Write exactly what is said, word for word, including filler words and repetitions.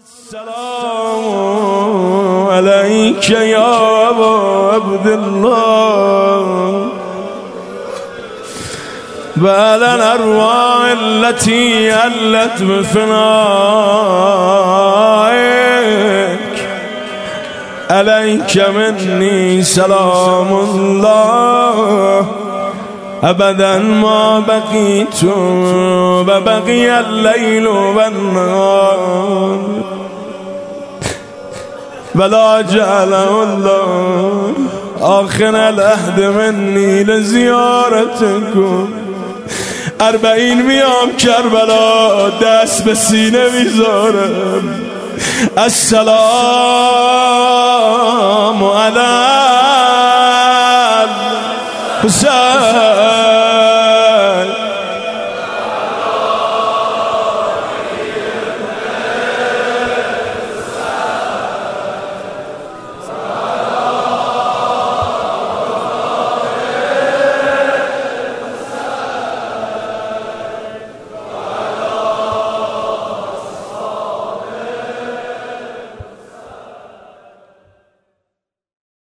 السلام عليك يا أبا عبد الله بل الأرواح التي ألت بفنائك عليك مني سلام الله أبدا ما بقيت وبقي الليل والنهار بلا جعله الله آخر العهد مني لزيارتكم أربعين میام کربلا دست به سینه میذارم السلام علیکم